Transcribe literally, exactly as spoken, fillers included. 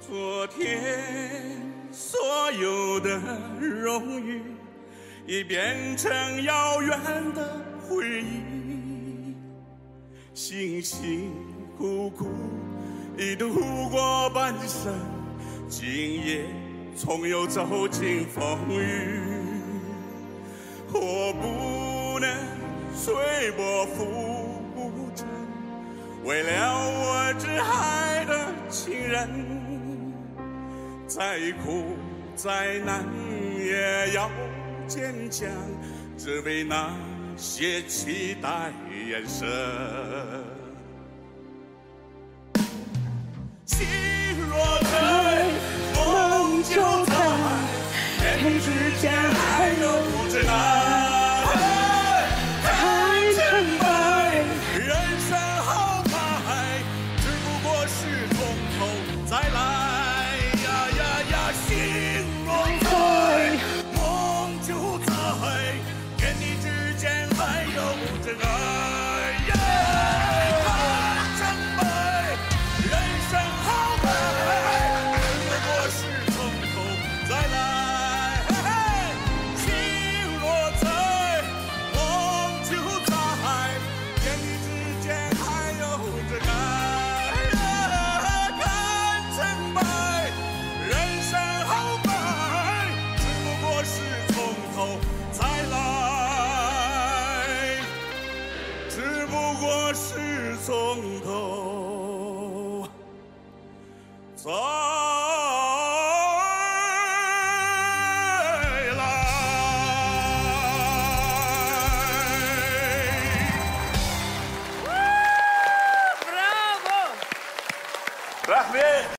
昨天所有的荣誉，已变成遥远的回忆。辛辛苦苦已度过半生，今夜总有走进风雨。我不能随波浮沉，为了我挚爱的情人。再苦再难也要坚强，只为那些期待眼神。心若在，梦就在，天之间还有真爱。看成败，人生豪迈，只不过是从头再来。心若在，梦就在，跟你之间还有真爱。看成败，人生豪迈，只不过是从头再来。心若在，梦就在，跟你之间还有真爱。看成败，人生豪迈，只不过是从头再来，只不过是从头再来。 Bravo! Rahmi!